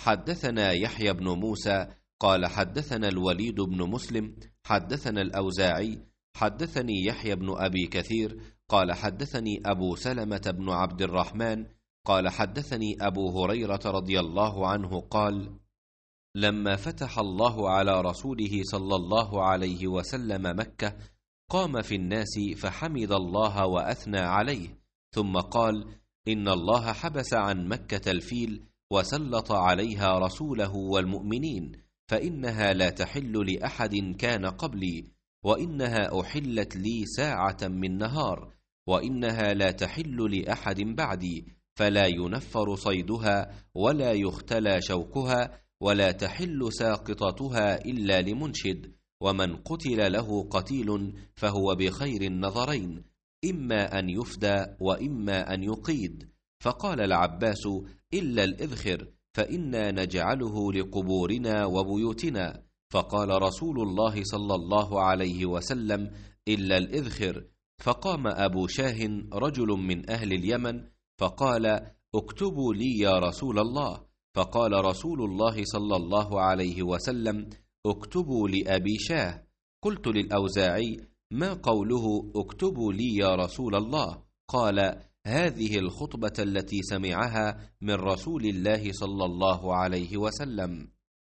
حدثنا يحيى بن موسى قال حدثنا الوليد بن مسلم حدثنا الأوزاعي حدثني يحيى بن أبي كثير قال حدثني أبو سلمة بن عبد الرحمن قال حدثني أبو هريرة رضي الله عنه قال: لما فتح الله على رسوله صلى الله عليه وسلم مكة قام في الناس فحمد الله وأثنى عليه، ثم قال: إن الله حبس عن مكة الفيل وسلط عليها رسوله والمؤمنين، فإنها لا تحل لأحد كان قبلي، وإنها أحلت لي ساعة من نهار، وإنها لا تحل لأحد بعدي، فلا ينفر صيدها ولا يختلى شوكها، ولا تحل ساقطتها إلا لمنشد، ومن قتل له قتيل فهو بخير النظرين، إما أن يفدى وإما أن يقيد. فقال العباس: إلا الإذخر، فإنا نجعله لقبورنا وبيوتنا. فقال رسول الله صلى الله عليه وسلم: إلا الإذخر. فقام أبو شاه رجل من أهل اليمن فقال: اكتبوا لي يا رسول الله. فقال رسول الله صلى الله عليه وسلم: اكتبوا لأبي شاه. قلت للأوزاعي: ما قوله اكتبوا لي يا رسول الله؟ قال: هذه الخطبة التي سمعها من رسول الله صلى الله عليه وسلم.